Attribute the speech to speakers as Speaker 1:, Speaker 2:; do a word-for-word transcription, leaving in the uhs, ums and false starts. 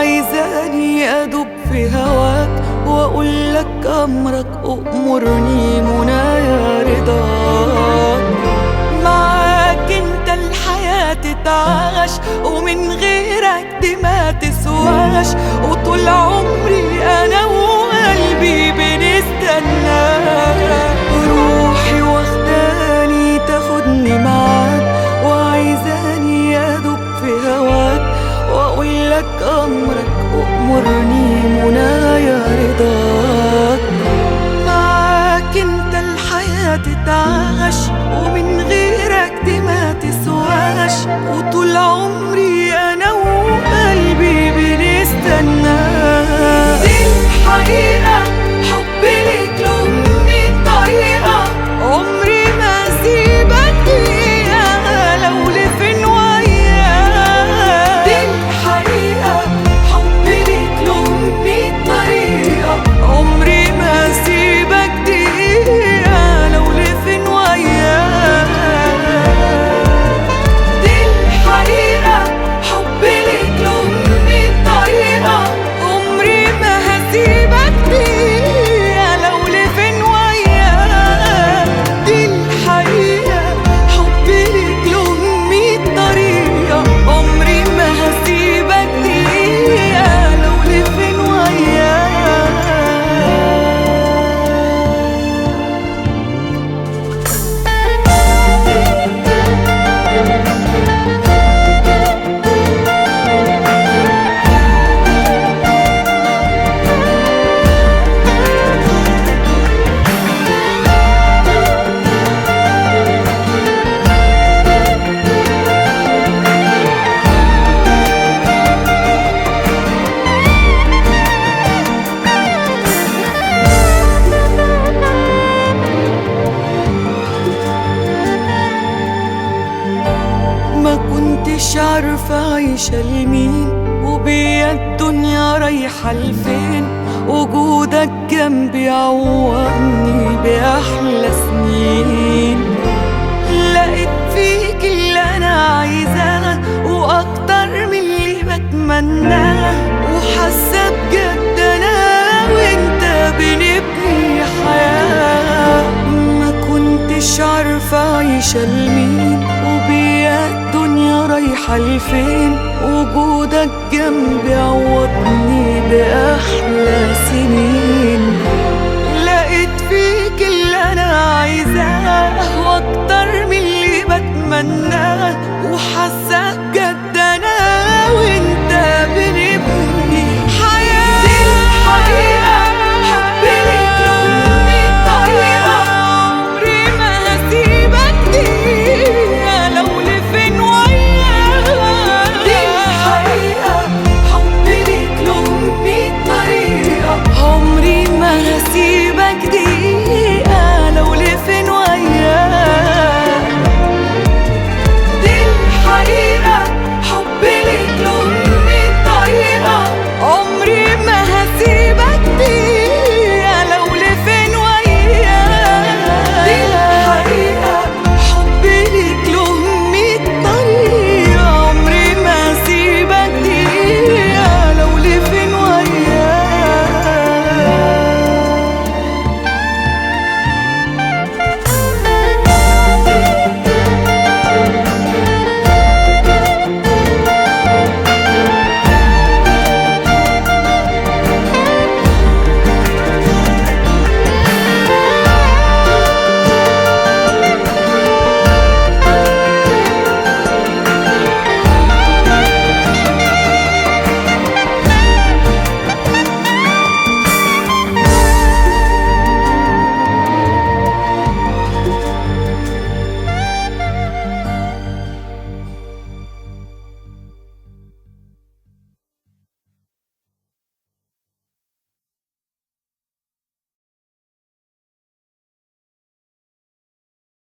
Speaker 1: وعايزاني أدوب في هواك وأقول لك أمرك أؤمرني منايا رضاك. معاك انت الحياة تتعاش ومن غيرك دي ما تسواش، وطول عمري أنا وقلبي بنستناك. روحي واخداني تاخدني معاك وعايزاني أدوب في هواك وأقول لك أمرك أؤمرني منايا رضاك. معاك انت الحياة تتعاش ومن غيرك دي ما تسواش، وطول عمري أنا وقلبي بنستناك. دي الحقيقة حبي ليك له مية طريقة، عمري ما أسيبك دقيقة لو لفين وياك. دي الحقيقة حبي ليك له مية طريقة، عمري ما أسيبك دقيقة لو لفين وياك. دي الحقيقة حبي ليك له مية طريقة، عمري ما هسيبك دقيقة لو لفين وياك. دي الحقيقة حبي ليك له مية طريقة، عمري ما هسيبك دقيقة لو لفين وياك. ما كنتش عارفة عايشة لمين وبيا الدنيا رايحة لفين، وجودك جنبي عوضني بأحلى سنين. لقيت فيك اللي أنا عايزاه وأكتر من اللي بتمناه، وحاسة بجد أنا وأنت بنبني حياة. ما كنتش عارفة عايشة لمين وبيا الدنيا رايحة لفين، وجودك جنبي عوضني بأحلى